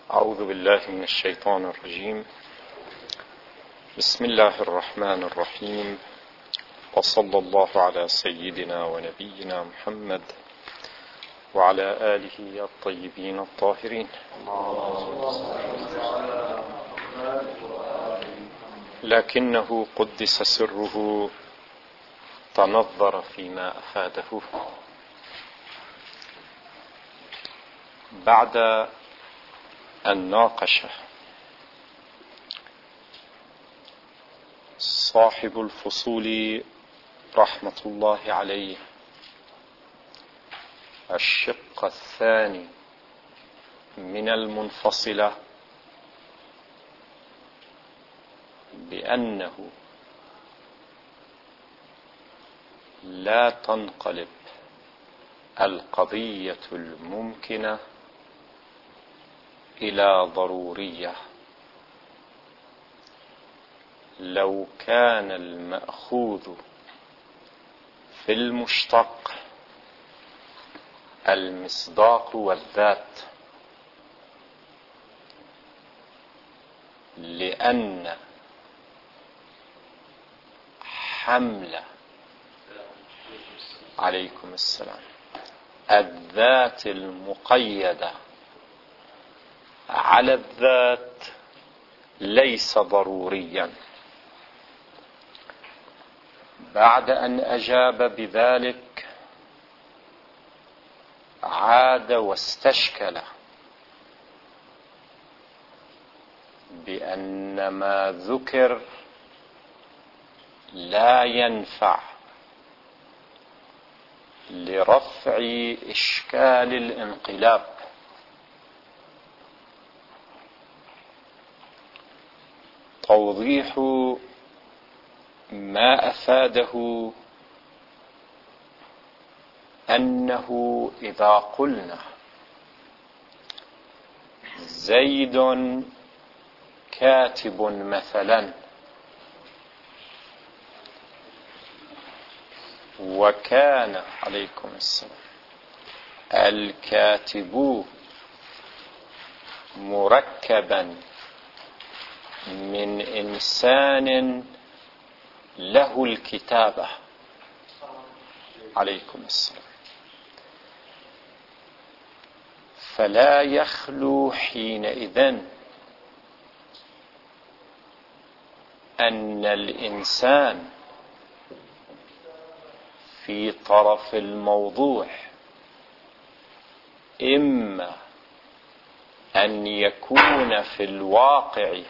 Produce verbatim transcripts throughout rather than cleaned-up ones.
أعوذ بالله من الشيطان الرجيم. بسم الله الرحمن الرحيم، وصلى الله على سيدنا ونبينا محمد وعلى آله الطيبين الطاهرين. لكنه قدس سره تنظر فيما أفاده. بعد أن ناقش صاحب الفصول رحمة الله عليه الشق الثاني من المنفصلة بأنه لا تنقلب القضية الممكنة إلى ضرورية لو كان المأخوذ في المشتق المصداق والذات، لأن حمل عليكم السلام الذات المقيدة على الذات ليس ضروريا. بعد أن أجاب بذلك عاد واستشكل بأن ما ذكر لا ينفع لرفع إشكال الانقلاب. توضيح ما أفاده أنه إذا قلنا زيد كاتب مثلا، وكان عليكم السلام الكاتب مركبا من إنسان له الكتابة عليكم السلام، فلا يخلو حينئذ أن الإنسان في طرف الموضوع إما أن يكون في الواقع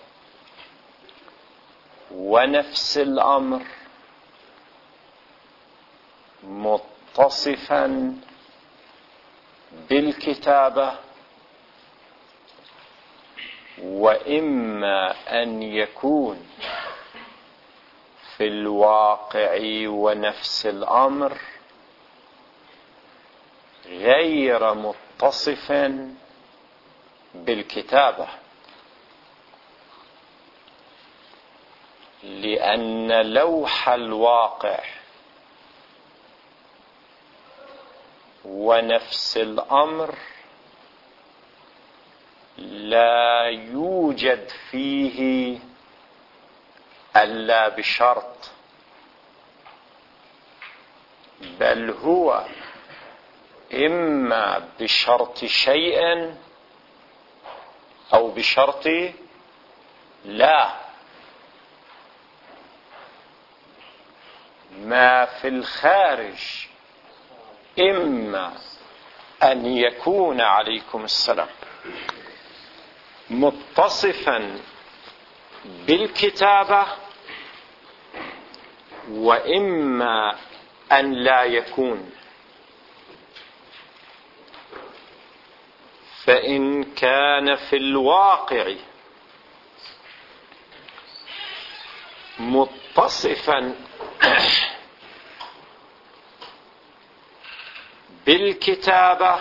ونفس الأمر متصفا بالكتابة، وإما أن يكون في الواقع ونفس الأمر غير متصف بالكتابة، لأن لوح الواقع ونفس الأمر لا يوجد فيه إلا بشرط، بل هو إما بشرط شيء أو بشرط لا. ما في الخارج إما أن يكون عليكم السلام متصفا بالكتابة، وإما أن لا يكون. فإن كان في الواقع متصفا بالكتابة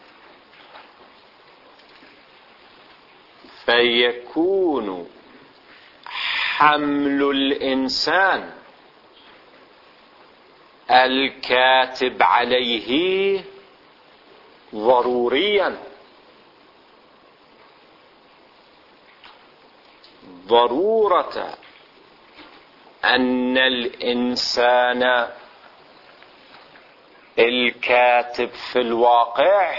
فيكون حمل الإنسان الكاتب عليه ضروريا، ضرورة أن الإنسان الكاتب في الواقع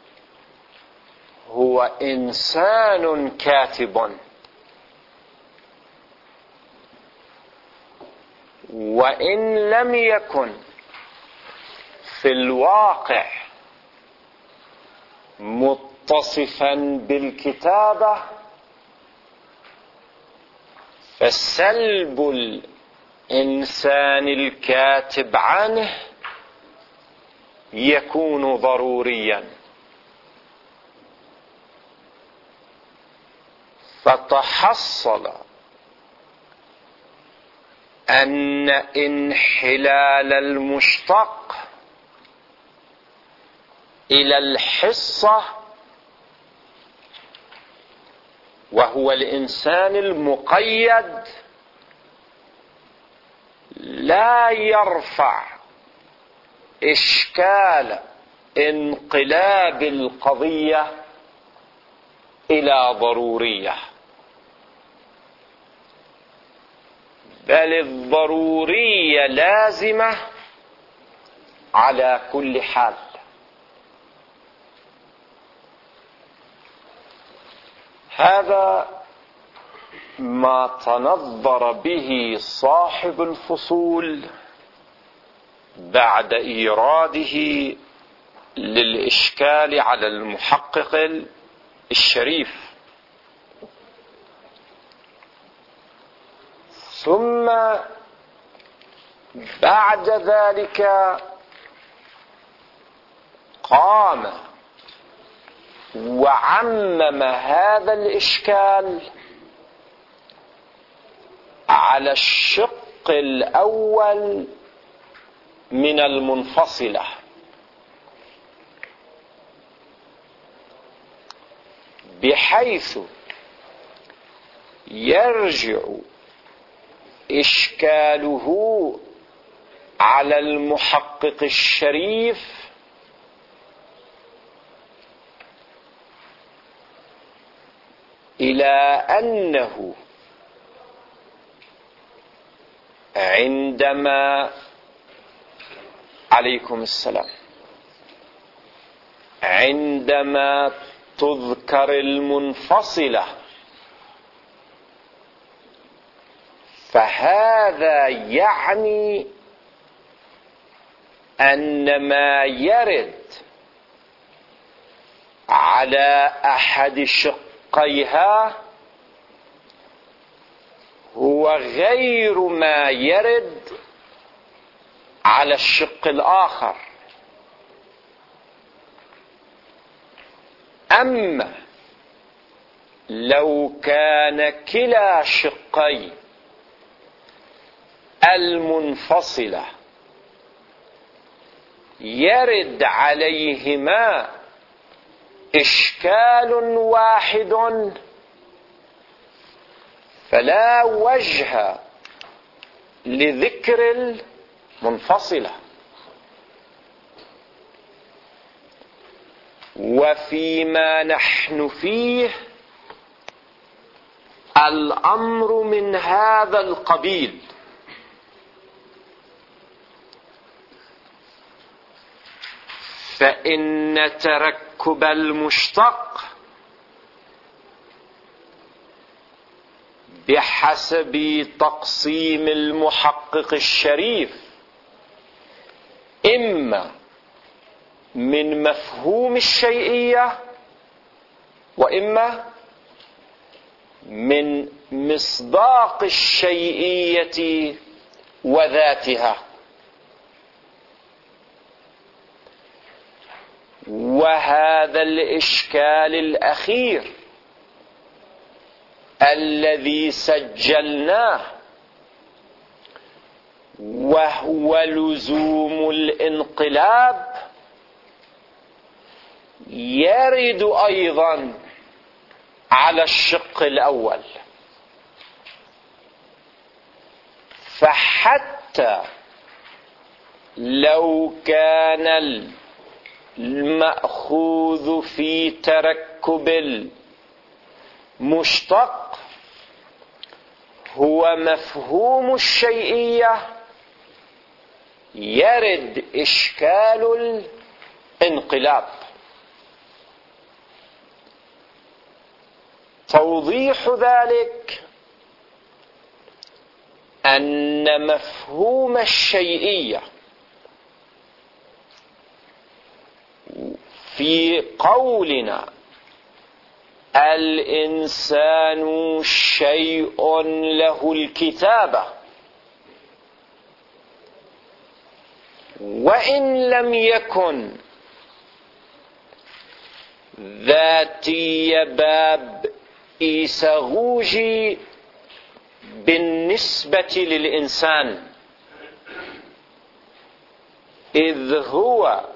هو إنسان كاتب، وإن لم يكن في الواقع متصفا بالكتابة فسلب الإنسان الكاتب عنه يكون ضروريا. فتحصل أن انحلال المشتق إلى الحصة وهو الإنسان المقيد لا يرفع إشكال انقلاب القضية إلى ضرورية، بل الضرورية لازمة على كل حال. هذا ما تنظر به صاحب الفصول بعد إيراده للإشكال على المحقق الشريف. ثم بعد ذلك قام وعمم هذا الإشكال على الشق الأول من المنفصلة، بحيث يرجع إشكاله على المحقق الشريف إلى أنه عندما عليكم السلام عندما تذكر المنفصلة فهذا يعني أن ما يرد على أحد شقيها هو غير ما يرد على الشق الآخر. أما لو كان كلا شقي المنفصلة يرد عليهما إشكال واحد فلا وجه لذكر المنفصلة. وفيما نحن فيه الأمر من هذا القبيل، فإن تركب المشتق بحسب تقسيم المحقق الشريف إما من مفهوم الشيئية وإما من مصداق الشيئية وذاتها. وهذا الإشكال الأخير الذي سجلناه وهو لزوم الانقلاب يرد أيضا على الشق الأول. فحتى لو كان المأخوذ في تركب المشتق هو مفهوم الشيئية، يرد إشكال الانقلاب. توضيح ذلك أن مفهوم الشيئية في قولنا الإنسان شيء له الكتابة، وإن لم يكن ذاتي باب إيساغوجي بالنسبة للإنسان، إذ هو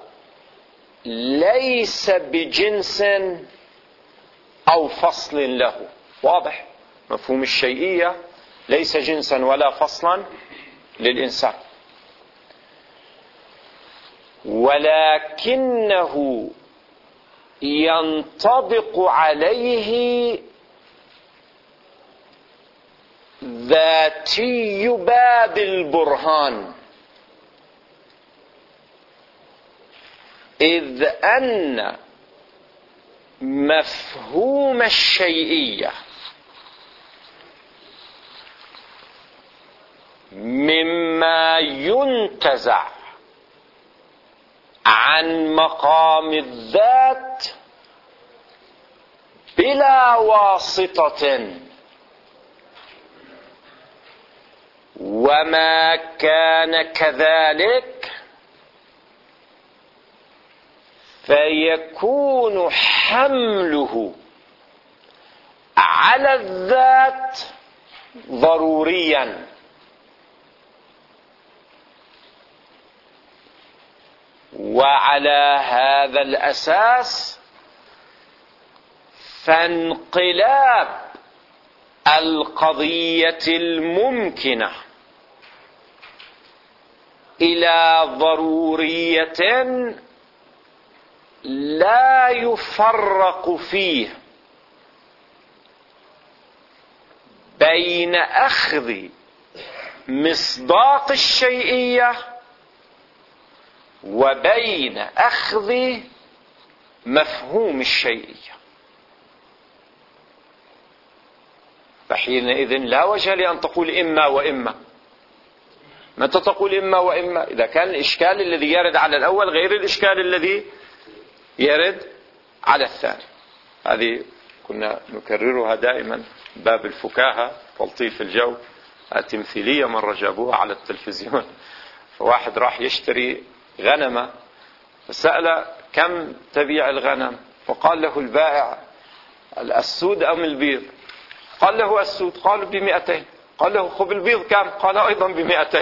ليس بجنس أو فصل له. واضح؟ مفهوم الشيئية ليس جنسا ولا فصلا للإنسان، ولكنه ينطبق عليه ذاتي باب البرهان، إذ أن مفهوم الشيئية مما ينتزع عن مقام الذات بلا واسطة، وما كان كذلك فيكون حمله على الذات ضروريا. وعلى هذا الأساس فانقلاب القضية الممكنة إلى ضرورية لا يفرق فيه بين أخذ مصداق الشيئية وبين أخذ مفهوم الشيئية، فحينئذ لا وجه لأن تقول إما وإما. متى تقول إما وإما؟ إذا كان الإشكال الذي يرد على الأول غير الإشكال الذي يرد على الثاني. هذه كنا نكررها دائما، باب الفكاهة تلطيف الجو، التمثيلية مرة جابوها على التلفزيون. فواحد راح يشتري غنمة فسأل كم تبيع الغنم، وقال له البائع السود أم البيض؟ قال له السود. قال بمئتين. قال له خب البيض كم؟ قال أيضا بمئتين.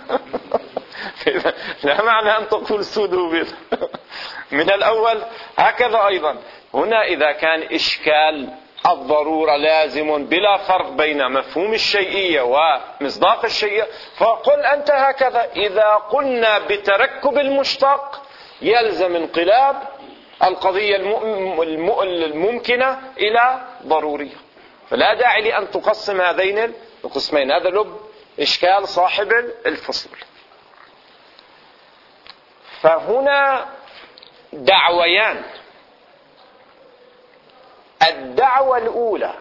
لا معنى أن تقول سود وبيض. من الأول هكذا أيضا هنا، إذا كان إشكال الضرورة لازم بلا فرق بين مفهوم الشيئية ومصداق الشيئية، فقل أنت هكذا. إذا قلنا بتركب المشتق يلزم انقلاب القضية الممكنة إلى ضرورية، فلا داعي لأن تقسم هذين القسمين. هذا لب إشكال صاحب الفصول. فهنا دعويان. الدعوة الأولى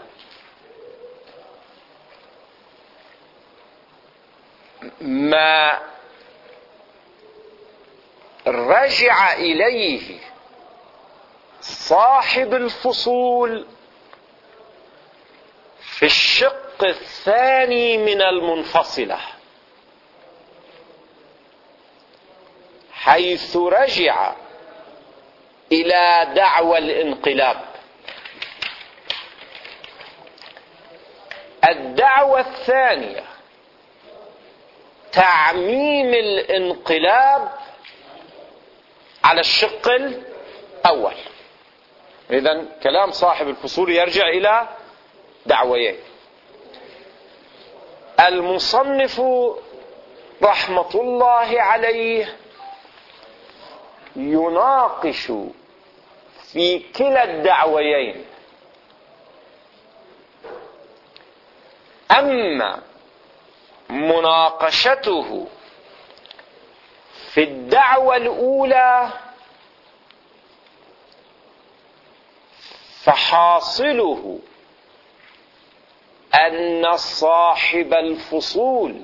ما رجع إليه صاحب الفصول في الشق الثاني من المنفصلة، حيث رجع إلى دعوى الانقلاب. الدعوة الثانية تعميم الانقلاب على الشق الأول. إذن كلام صاحب الفصول يرجع إلى دعويين. المصنف رحمة الله عليه يناقش في كلا الدعويين أما مناقشته في الدعوة الأولى فحاصله أن صاحب الفصول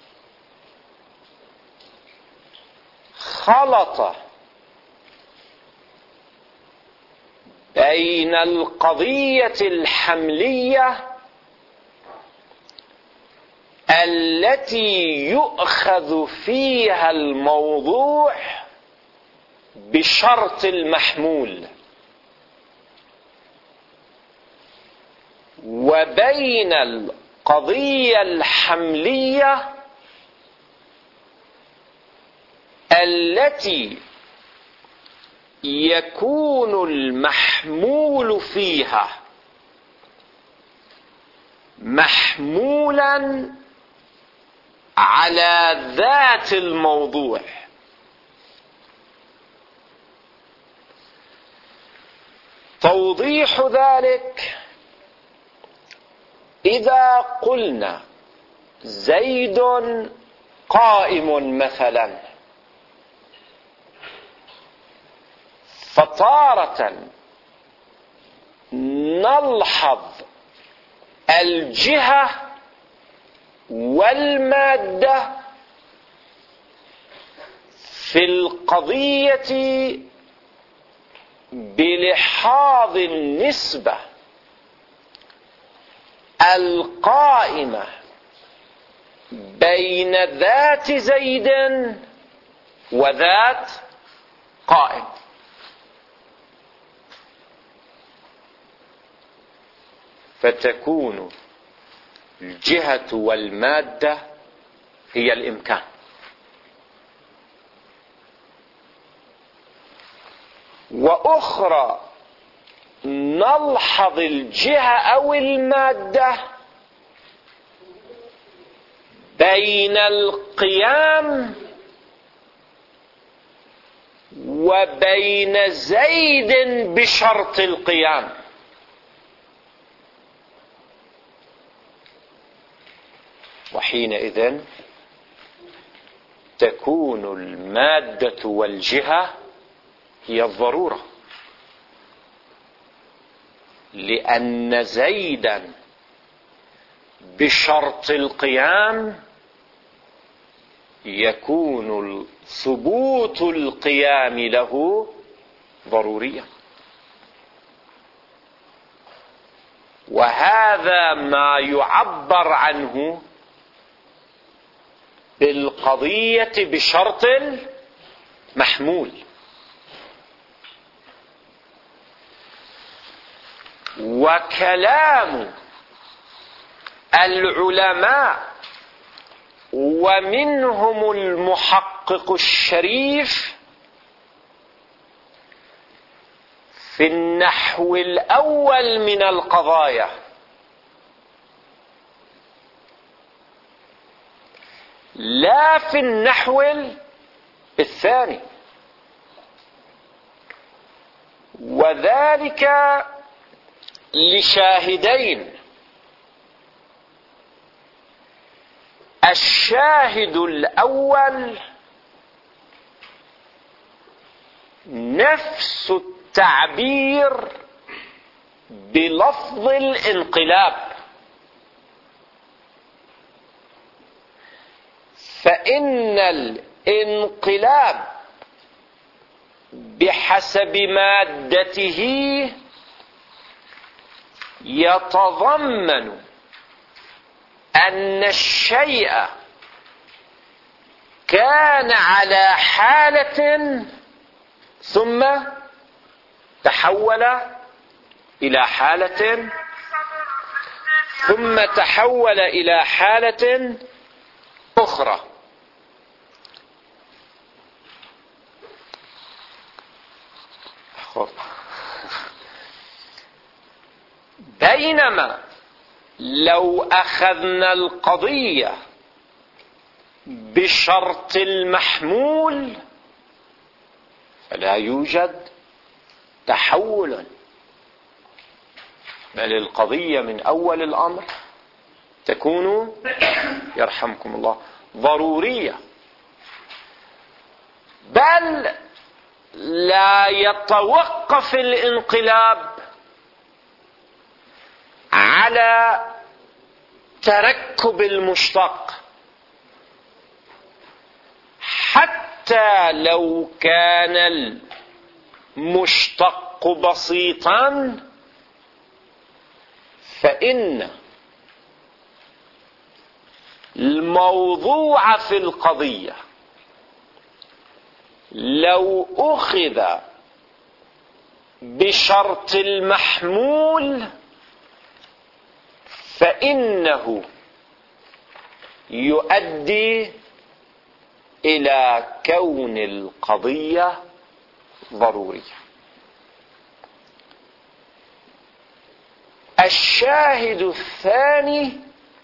خلط بين القضية الحملية التي يؤخذ فيها الموضوع بشرط المحمول، وبين القضية الحملية التي يكون المحمول فيها محمولا على ذات الموضوع. توضيح ذلك: إذا قلنا زيد قائم مثلا، فتارة نلحظ الجهة والمادة في القضية بلحاظ النسبة القائمة بين ذات زيد وذات قائم. فتكون الجهة والمادة هي الإمكان، وأخرى نلحظ الجهة أو المادة بين القيام وبين زيد بشرط القيام. وحينئذ تكون المادة والجهة هي الضرورة، لأن زيدا بشرط القيام يكون ثبوت القيام له ضروريا. وهذا ما يعبر عنه بالقضية بشرط المحمول. وكلام العلماء ومنهم المحقق الشريف في النحو الأول من القضايا لا في النحو الثاني، وذلك لشاهدين: الشاهد الأول نفس التعبير بلفظ الانقلاب، فإن الانقلاب بحسب مادته يتضمن أن الشيء كان على حالة ثم تحول إلى حالة ثم تحول إلى حالة أخرى. بينما لو أخذنا القضية بشرط المحمول فلا يوجد تحول، بل القضية من أول الأمر تكون يرحمكم الله ضرورية، بل لا يتوقف الانقلاب على تركب المشتق، حتى لو كان المشتق بسيطا فإن الموضوع في القضية لو أخذ بشرط المحمول فإنه يؤدي إلى كون القضية ضرورية. الشاهد الثاني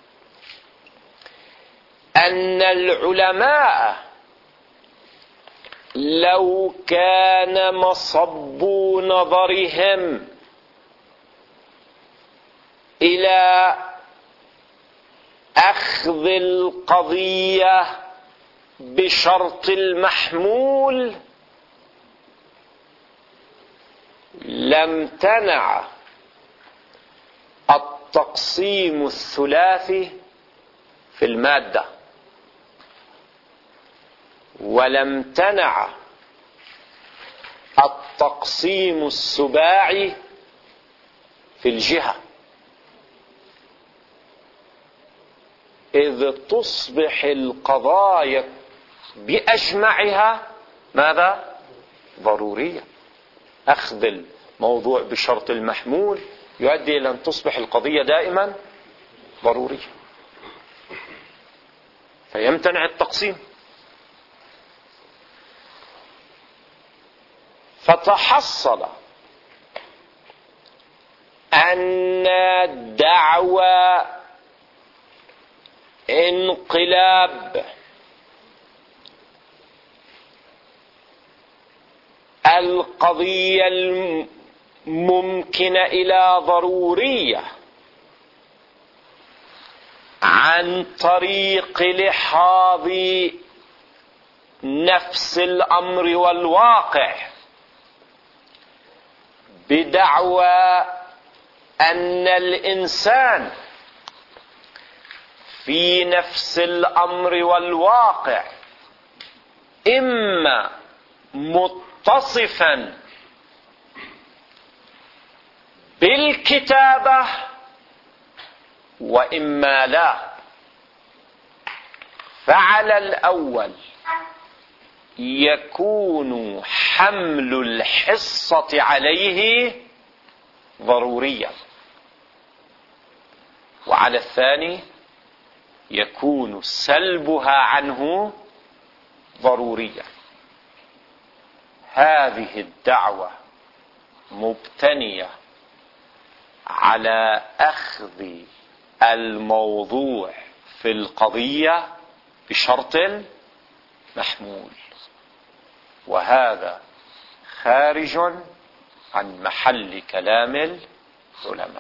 أن العلماء لو كان مصب نظرهم إلى أخذ القضية بشرط المحمول لامتنع التقسيم الثلاثي في المادة، ولامتنع التقسيم السباعي في الجهة، إذ تصبح القضايا بأجمعها ماذا؟ ضرورية. أخذ الموضوع بشرط المحمول يؤدي إلى أن تصبح القضية دائما ضرورية، فيمتنع التقسيم. فتحصل أن دعوى انقلاب القضية الممكنة إلى ضرورية عن طريق لحاظ نفس الأمر والواقع بدعوى أن الإنسان في نفس الأمر والواقع إما متصفا بالكتابة وإما لا، فعلى الأول يكون حمل الحصة عليه ضروريا، وعلى الثاني يكون سلبها عنه ضروريا. هذه الدعوة مبتنية على أخذ الموضوع في القضية بشرط محمول، وهذا خارج عن محل كلام العلماء.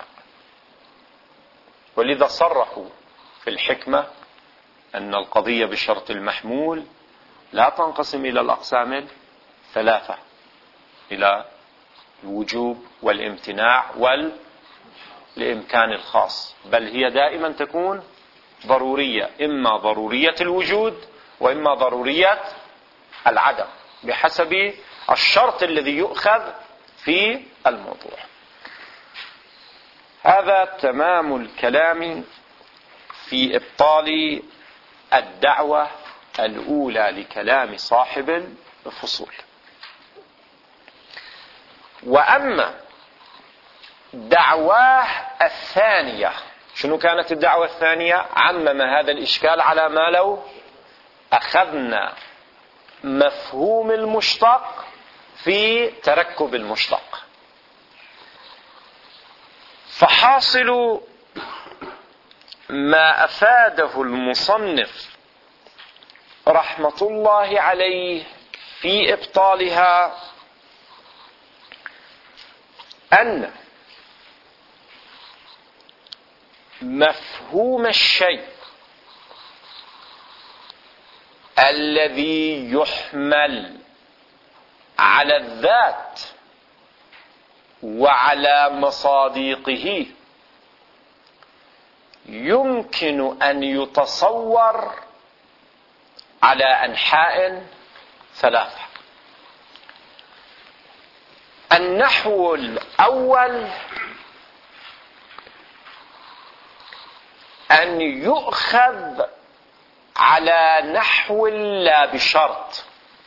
ولذا صرحوا في الحكمة أن القضية بشرط المحمول لا تنقسم إلى الأقسام الثلاثة، إلى الوجوب والامتناع والإمكان الخاص، بل هي دائما تكون ضرورية، إما ضرورية الوجود وإما ضرورية العدم، بحسب الشرط الذي يؤخذ في الموضوع. هذا تمام الكلام في إبطال الدعوة الأولى لكلام صاحب الفصول. وأما دعواه الثانية، شنو كانت الدعوة الثانية؟ عمم هذا الإشكال على ما لو أخذنا مفهوم المشتق في تركب المشتق. فحاصل ما أفاده المصنف رحمة الله عليه في إبطالها أن مفهوم الشيء الذي يحمل على الذات وعلى مصادقه يمكن أن يتصور على أنحاء ثلاثة. النحو الأول أن يؤخذ على نحو لا بشرط.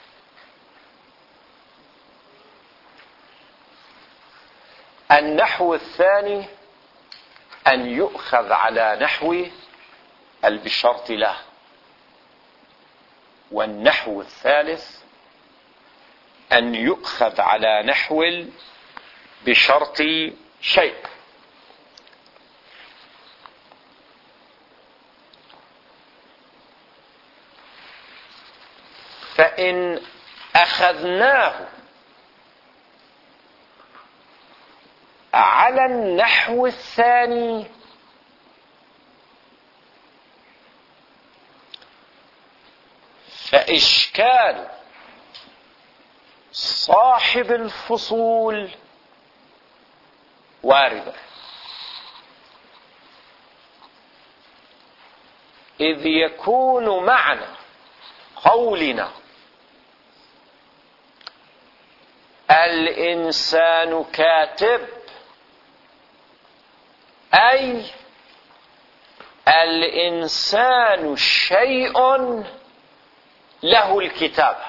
النحو الثاني أن يؤخذ على نحو البشرط لا. والنحو الثالث أن يؤخذ على نحو بشرط شيء. فإن أخذناه على النحو الثاني فإشكال صاحب الفصول واردة، إذ يكون معنى قولنا الإنسان كاتب أي الإنسان شيء له الكتابة.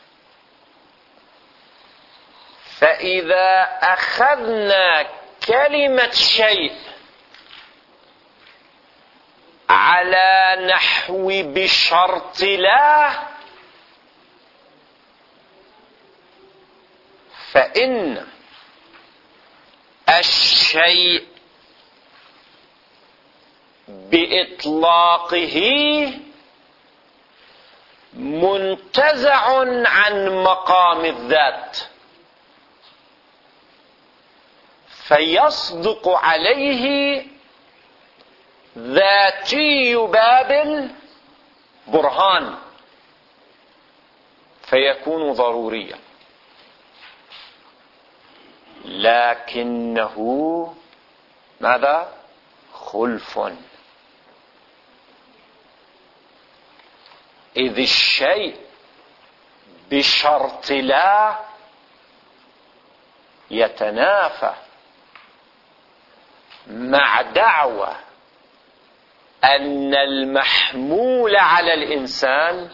فإذا أخذنا كلمة شيء على نحو بشرط لا فإن الشيء بإطلاقه منتزع عن مقام الذات، فيصدق عليه ذاتي باب البرهان فيكون ضروريا. لكنه ماذا؟ خلف، إذ الشيء بشرط لا يتنافى مع دعوى أن المحمول على الإنسان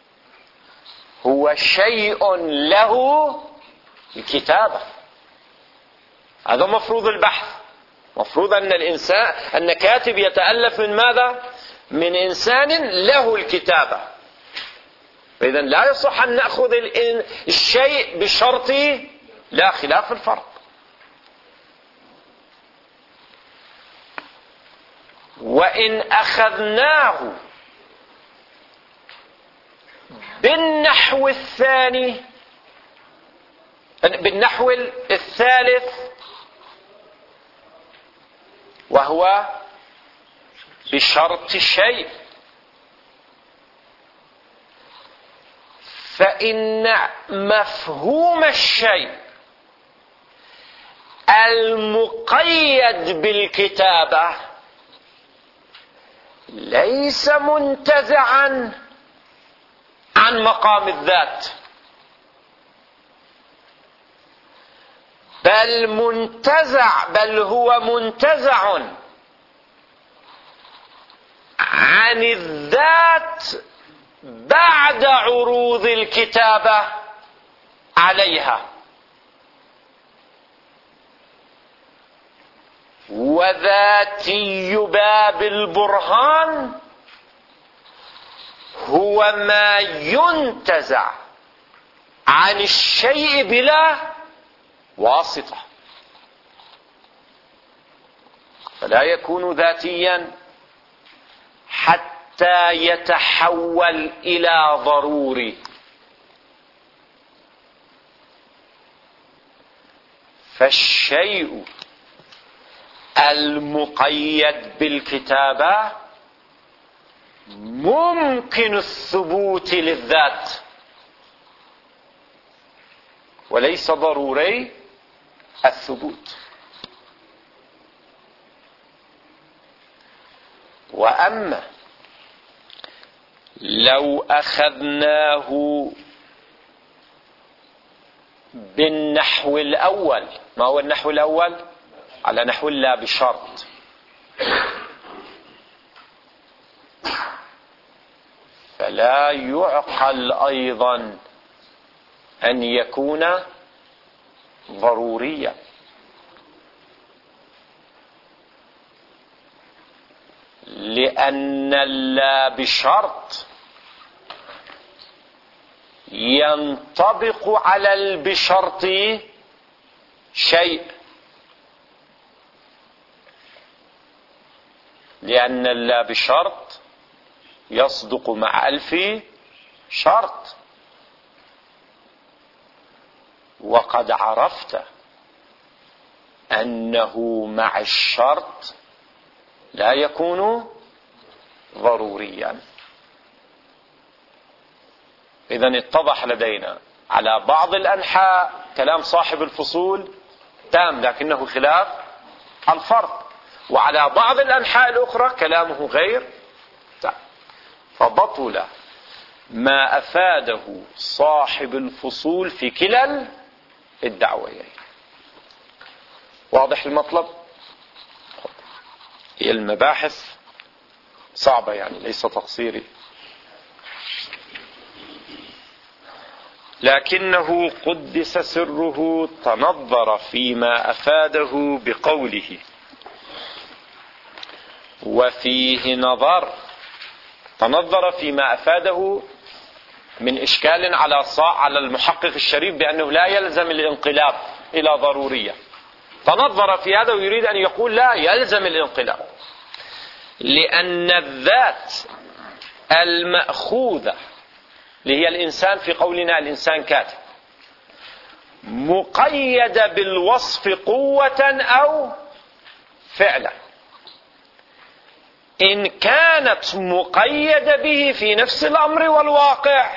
هو شيء له الكتابة. هذا مفروض البحث. مفروض أن الإنسان أن كاتب يتألف من ماذا؟ من إنسان له الكتابة. فإذا لا يصح أن نأخذ الشيء بشرط لا، خلاف الفرق. وإن أخذناه بالنحو الثاني بالنحو الثالث وهو بشرط شيء فإن مفهوم الشيء المقيد بالكتابة ليس منتزعا عن مقام الذات، بل منتزع بل هو منتزع عن الذات بعد عروض الكتابة عليها. وذاتي باب البرهان هو ما ينتزع عن الشيء بلا واسطة، فلا يكون ذاتيا حتى يتحول إلى ضروري. فالشيء المقيد بالكتابة ممكن الثبوت للذات وليس ضروري الثبوت. وأما لو أخذناه بالنحو الأول، ما هو النحو الأول؟ على نحو لا بشرط، فلا يعقل أيضا أن يكون ضروريا، لأن اللا بشرط ينطبق على البشرط شيء، لأن اللا بشرط يصدق مع ألف شرط، وقد عرفت أنه مع الشرط لا يكون ضروريا. إذن اتضح لدينا على بعض الأنحاء كلام صاحب الفصول تام لكنه خلاف الفرق، وعلى بعض الأنحاء الأخرى كلامه غير تام، فبطل ما أفاده صاحب الفصول في كلا الدعويين. واضح المطلب؟ هي المباحث صعبة يعني، ليس تقصيري، لكنه قدس سره تنظر فيما أفاده بقوله وفيه نظر. تنظر فيما أفاده من إشكال على صاع على المحقق الشريف بأنه لا يلزم الانقلاب إلى ضرورية. تنظر في هذا ويريد أن يقول لا يلزم الانقلاب، لأن الذات المأخوذة اللي هي الإنسان، في قولنا الإنسان كاتب، مقيدة بالوصف قوة أو فعلا. إن كانت مقيدة به في نفس الأمر والواقع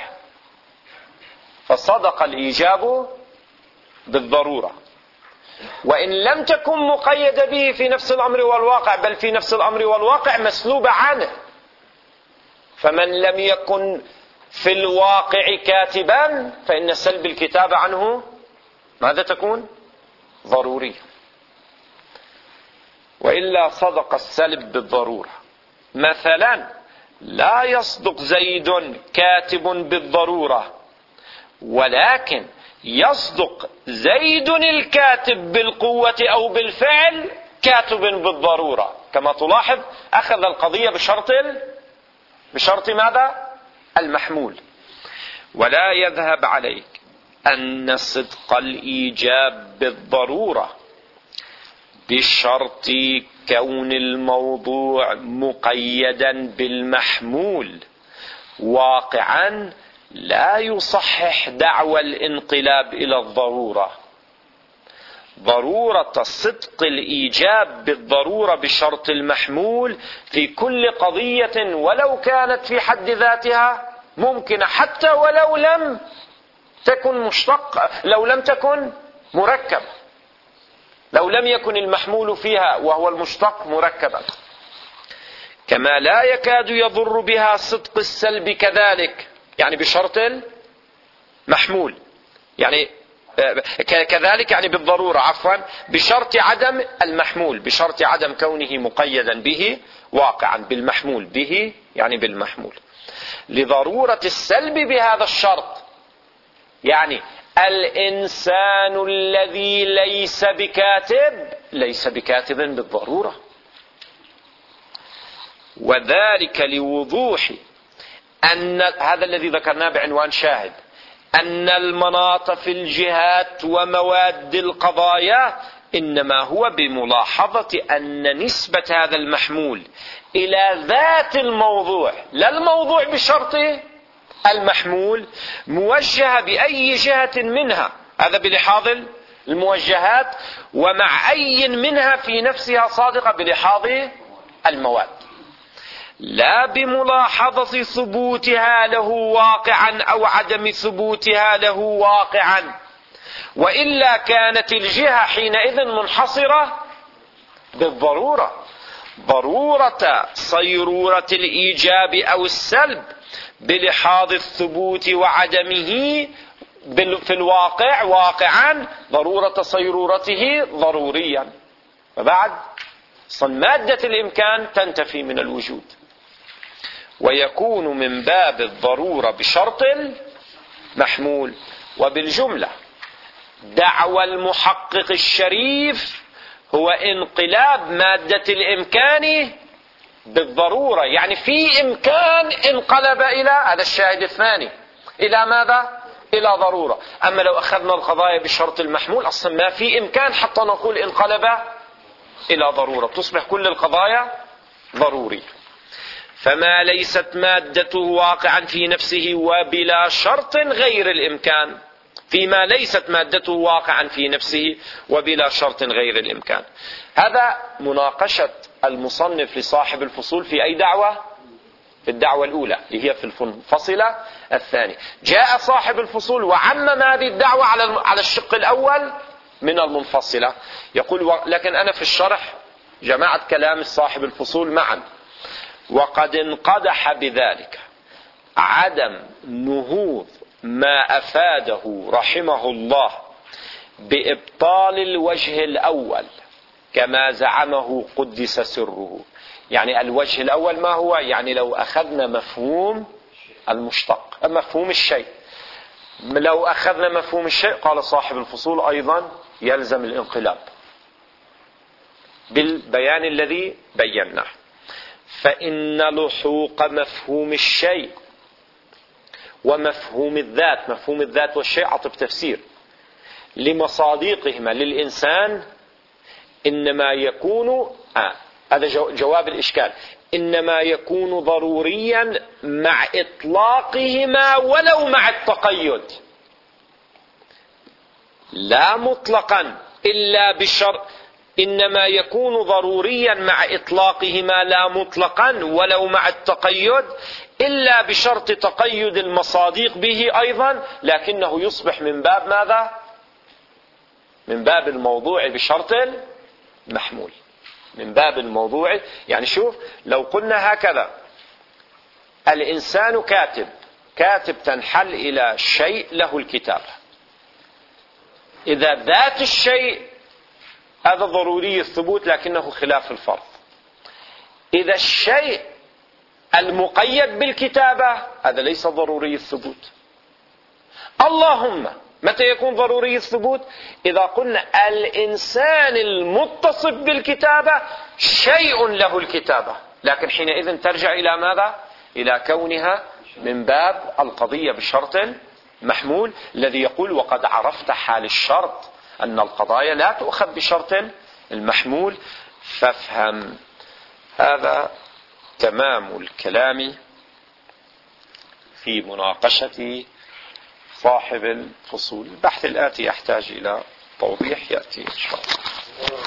فصدق الإيجاب بالضرورة، وإن لم تكن مقيدة به في نفس الأمر والواقع بل في نفس الأمر والواقع مسلوبة عنه، فمن لم يكن في الواقع كاتبا فإن سلب الكتابة عنه ماذا تكون؟ ضرورية. وإلا صدق السلب بالضرورة. مثلا لا يصدق زيد كاتب بالضرورة، ولكن يصدق زيد الكاتب بالقوة أو بالفعل كاتب بالضرورة. كما تلاحظ أخذ القضية بشرط بشرط ماذا؟ المحمول. ولا يذهب عليك أن صدق الإيجاب بالضرورة بشرط كون الموضوع مقيدا بالمحمول واقعا لا يصحح دعوى الانقلاب إلى الضرورة. ضرورة صدق الإيجاب بالضرورة بشرط المحمول في كل قضية ولو كانت في حد ذاتها ممكنة، حتى ولو لم تكن مشتق، لو لم تكن مركب، لو لم يكن المحمول فيها وهو المشتق مركبا. كما لا يكاد يضر بها صدق السلب كذلك، يعني بشرط المحمول، يعني كذلك يعني بالضرورة عفوا بشرط عدم المحمول، بشرط عدم كونه مقيدا به واقعا بالمحمول به، يعني بالمحمول لضرورة السلب بهذا الشرط. يعني الإنسان الذي ليس بكاتب ليس بكاتب بالضرورة، وذلك لوضوح أن هذا الذي ذكرناه بعنوان شاهد، أن المناط في الجهات ومواد القضايا إنما هو بملاحظة أن نسبة هذا المحمول إلى ذات الموضوع لا الموضوع بشرط المحمول موجهة بأي جهة منها، هذا بلحاظ الموجهات ومع أي منها في نفسها صادقة بلحاظ المواد، لا بملاحظة ثبوتها له واقعا أو عدم ثبوتها له واقعا، وإلا كانت الجهة حينئذ منحصرة بالضرورة، ضرورة صيرورة الإيجاب أو السلب بلحاظ الثبوت وعدمه في الواقع واقعا، ضرورة صيرورته ضروريا. فبعد مادة الإمكان تنتفي من الوجود، ويكون من باب الضرورة بشرط محمول. وبالجملة دعوى المحقق الشريف هو انقلاب مادة الإمكان بالضرورة، يعني في إمكان انقلب إلى، هذا الشاهد الثاني، إلى ماذا؟ إلى ضرورة. أما لو أخذنا القضايا بالشرط المحمول أصلا ما في إمكان حتى نقول انقلب إلى ضرورة، تصبح كل القضايا ضرورية. فما ليست مادته واقعا في نفسه وبلا شرط غير الإمكان، فيما ليست مادته واقعا في نفسه وبلا شرط غير الإمكان. هذا مناقشة المصنف لصاحب الفصول في أي دعوة؟ في الدعوة الأولى اللي هي في الفصلة الثانية. جاء صاحب الفصول وعمم هذه الدعوة على على الشق الأول من المنفصلة. يقول لكن أنا في الشرح جمعت كلام صاحب الفصول معا، وقد انقدح بذلك عدم نهوض ما أفاده رحمه الله بإبطال الوجه الأول كما زعمه قدس سره. يعني الوجه الأول ما هو؟ يعني لو أخذنا مفهوم المشتق، مفهوم الشيء، لو أخذنا مفهوم الشيء قال صاحب الفصول أيضا يلزم الانقلاب بالبيان الذي بيناه. فإن لحوق مفهوم الشيء ومفهوم الذات، مفهوم الذات والشيء عطف تفسير، لمصادقهما للإنسان إنما يكون آه هذا جواب الإشكال، إنما يكون ضروريا مع إطلاقهما ولو مع التقيد، لا مطلقا إلا بشرط، إنما يكون ضروريا مع إطلاقهما لا مطلقا ولو مع التقيد إلا بشرط تقيد المصادق به أيضا، لكنه يصبح من باب ماذا؟ من باب الموضوع بشرط محمول، من باب الموضوع. يعني شوف لو قلنا هكذا الإنسان كاتب، كاتب تنحل إلى شيء له الكتابة، إذا ذات الشيء هذا ضروري الثبوت لكنه خلاف الفرض. إذا الشيء المقيد بالكتابة هذا ليس ضروري الثبوت. اللهم متى يكون ضروري الثبوت؟ إذا قلنا الإنسان المتصف بالكتابة شيء له الكتابة، لكن حينئذ ترجع إلى ماذا؟ إلى كونها من باب القضية بشرط محمول الذي يقول وقد عرفت حال الشرط أن القضايا لا تؤخذ بشرط المحمول. فافهم هذا تمام الكلام في مناقشة صاحب الفصول. البحث الآتي يحتاج إلى توضيح يأتي إن شاء الله.